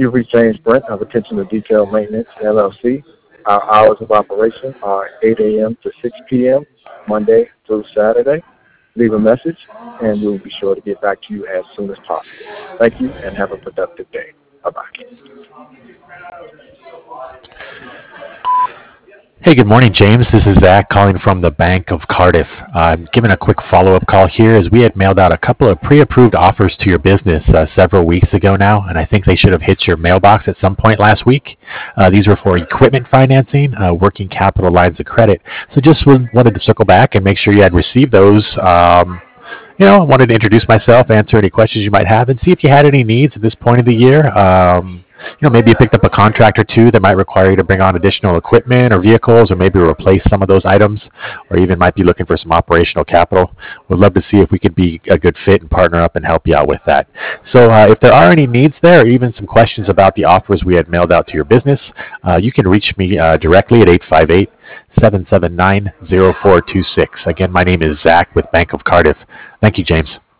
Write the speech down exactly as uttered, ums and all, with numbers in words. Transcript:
You've reached James Brent of Attention to Detail Maintenance, L L C. Our hours of operation are eight a.m. to six p.m., Monday through Saturday. Leave a message, and we'll be sure to get back to you as soon as possible. Thank you, and have a productive day. Bye-bye. Hey, good morning, James. This is Zach calling from the Bank of Cardiff. Uh, I'm giving a quick follow-up call here as we had mailed out a couple of pre-approved offers to your business uh, several weeks ago now, and I think they should have hit your mailbox at some point last week. Uh, these were for equipment financing, uh, working capital lines of credit. So just was, wanted to circle back and make sure you had received those. Um, you know, I wanted to introduce myself, answer any questions you might have, and see if you had any needs at this point of the year. Um, you know, maybe you picked up a contract or two that might require you to bring on additional equipment or vehicles, or maybe replace some of those items, or even might be looking for some operational capital. We'd love to see if we could be a good fit and partner up and help you out with that. So uh, if there are any needs there, or even some questions about the offers we had mailed out to your business, uh, you can reach me uh, directly at eight five eight, seven seven nine, zero four two six. Again, my name is Zach with Bank of Cardiff. Thank you, James.